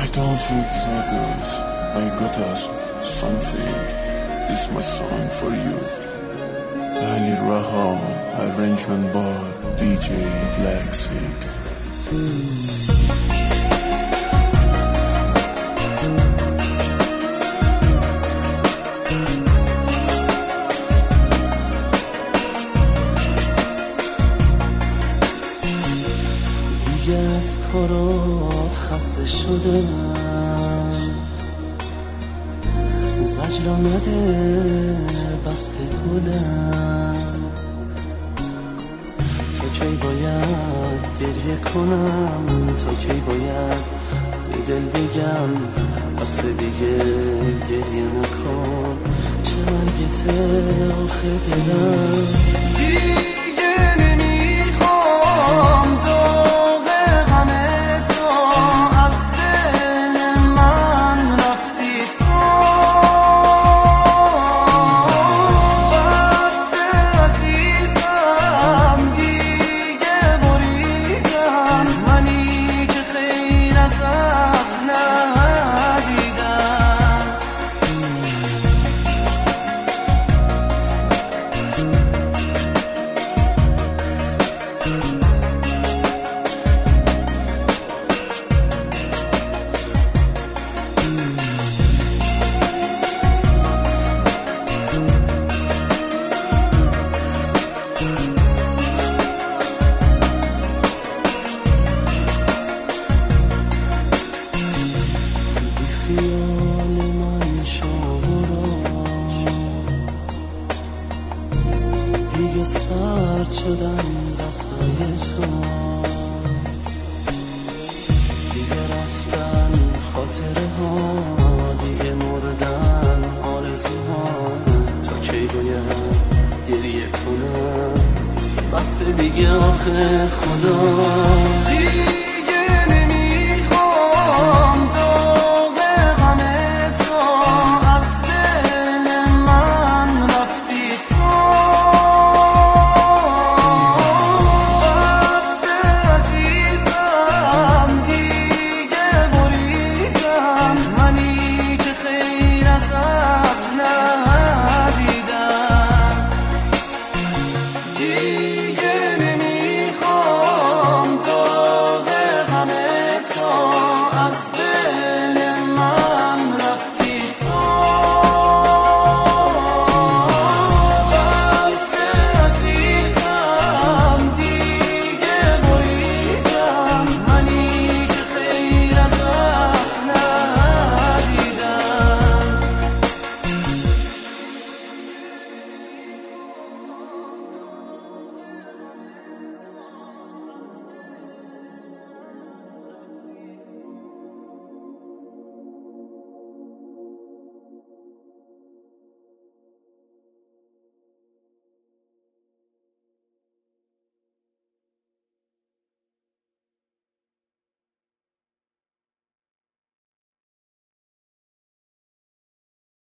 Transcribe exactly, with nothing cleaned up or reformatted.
Don't feel so good, I got us something. This my song for you. Ali Raham, arrangement by D J Black Sig. دیگه از کارات خسته شدم، زجرم نده بسته بودم. تا کی باید گریه کنم، تا کی باید توی دل بگم بسته دیگه گریه نکن. چه مرگته آخه دلم، دیگه نمیخوام داغ غم تو از دل من رفتی تو. بسته عزیزم دیگه بریدم، منی که خیر ازت ندیدم. خیال من شما دیگه سرد شدن دستای تو، دیگه رفتن خاطره ها، دیگه مردن آرزوها. تا کی باید گریه کنم بس دیگه آخه خدا.